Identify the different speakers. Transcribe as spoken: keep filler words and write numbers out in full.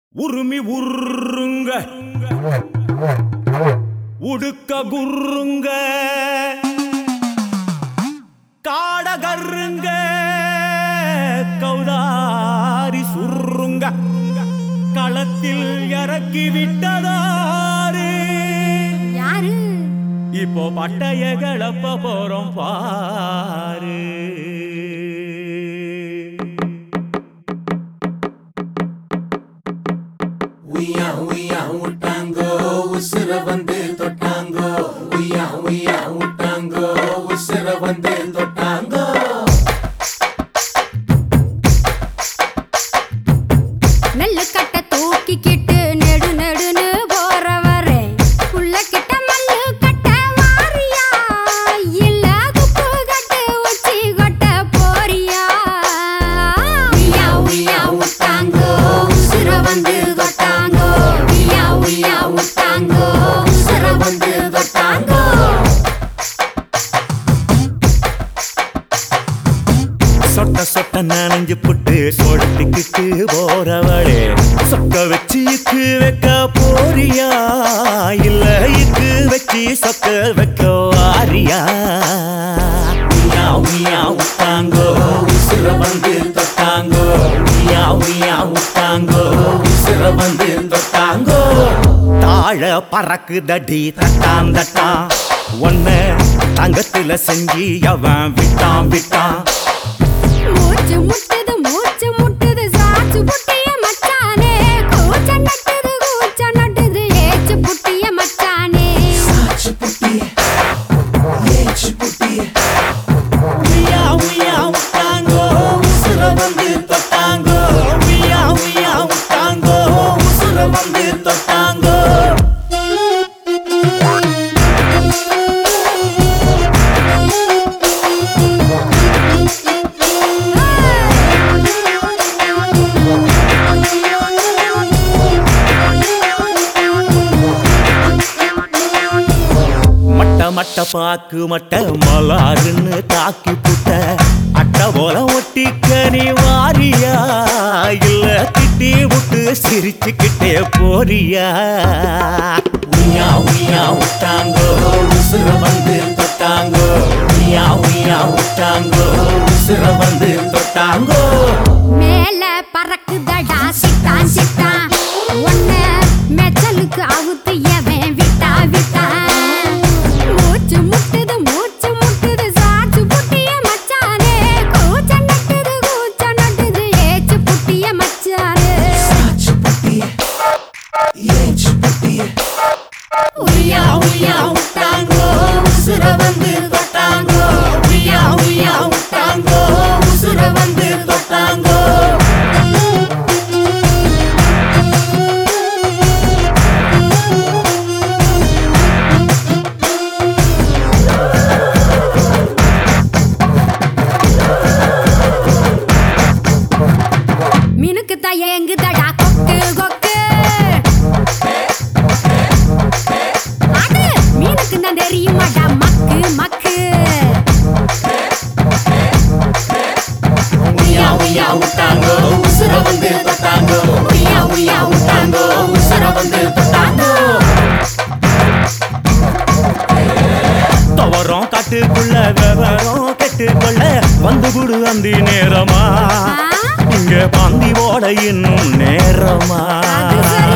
Speaker 1: உருமி உருங்க உடுக்க குருங்க காடகருங்க கௌதாரி சுருங்க களத்தில் இறக்கி விட்டதாரு
Speaker 2: யாரு?
Speaker 1: இப்போ பட்டைய கிளப்ப போறோம் பாரு.
Speaker 3: உய்யா உய்யா விட்டாங்கோ உசுர வந்து தொட்டாங்கோ உய்யா உய்யா விட்டாங்கோ உசுர வந்து தொட்டாங்கோ
Speaker 2: நெல்லு கட்ட தூக்கிக்கிட்டு நெடு நெடுன்னு போறவரே புள்ள கிட்ட மல்லு கட்ட வாரியா இல்ல துப்பு கட்டு உச்சி கொட்ட போறியா? உய்யா உய்யா விட்டாங்கோ உசுர வந்து தொட்டாங்கோ உய்யா உய்யா விட்டாங்கோ உசுர வந்து தொட்டாங்கோ.
Speaker 1: சொட்ட சொட்ட நனைஞ்சு புட்டு சொடுத்திக்கிட்டு போறவளே சொக்க வச்சு இக்கு வைக்க போறியா இல்ல இக்கு வச்சு சொக்க வைக்க வாரியா? உய்யா உய்யா விட்டாங்கோ
Speaker 3: உசுர வந்து தொட்டாங்கோ
Speaker 1: உய்யா உய்யா விட்டாங்கோ
Speaker 3: உசுர வந்து தொட்டாங்கோ
Speaker 1: தாழ பறக்குதடி தட்டான் தட்டான் ஒன்ன தங்கத்துல செஞ்சு அவன் விட்டான் விட்டான்.
Speaker 2: மூச்சு முட்டுது மூச்சு முட்டுது சாச்சு புட்டிய மச்சானே கூச்ச நட்டுது கூச்ச நட்டுது ஏச்சு புட்டிய மச்சானே.
Speaker 3: சாச்சு புட்டிய ஏச்சு புட்டிய
Speaker 1: உய்யா உய்யா விட்டாங்கோ உசுர வந்து தொட்டாங்கோ உய்யா உய்யா விட்டாங்கோ உசுர வந்து தொட்டாங்கோ. மட்ட மட்ட பாக்கு மட்ட மலாருன்னு தாக்கி புட்ட அட்ட போல ஒட்டிக்க நீ வாரியா இல்ல திட்டி விட்டு சிரிச்சுக்கிட்டே போறியா? உய்யா உய்யா விட்டாங்கோ
Speaker 3: உசுர வந்து தொட்டாங்கோ
Speaker 1: உய்யா உய்யா விட்டாங்கோ
Speaker 3: உசுர வந்து தொட்டாங்கோ
Speaker 2: மேல பறக்குதடா சிட்டான் சிட்டான் ஒன்ன மெச்சலுக்கு அவுத்து எவன் விட்டா விட்டா. மூச்சு முட்டுது மூச்சு முட்டுது சாச்சு புட்டிய மச்சானே கூச்ச நட்டுது கூச்ச நட்டுது ஏச்சு புட்டிய மச்சானே.
Speaker 3: சாச்சு புட்டிய ஏச்சு புட்டிய
Speaker 2: உய்யா உய்யா விட்டாங்கோ உசுர வந்து தொட்டாங்கோ உய்யா உய்யா விட்டாங்கோ உசுர வந்து தொட்டாங்கோ. மினுக்கு தான் ஏங்குதடா கொக்கு கொக்கு அது மீனுக்கு தான் தெரியுமாடா மக்கு மக்கு.
Speaker 3: உய்யா உய்யா விட்டாங்கோ உசுர வந்து தொட்டாங்கோ உய்யா உய்யா விட்டாங்கோ உசுர வந்து தொட்டாங்கோ
Speaker 1: துவரம் காட்டுக்குள்ள விவரம் கெட்டுக்கொள்ள வந்து குடு அந்தி நேரமா
Speaker 2: ஆ,
Speaker 1: இங்க பந்தி போட இன்னும் நேரமா?
Speaker 2: அது சரி.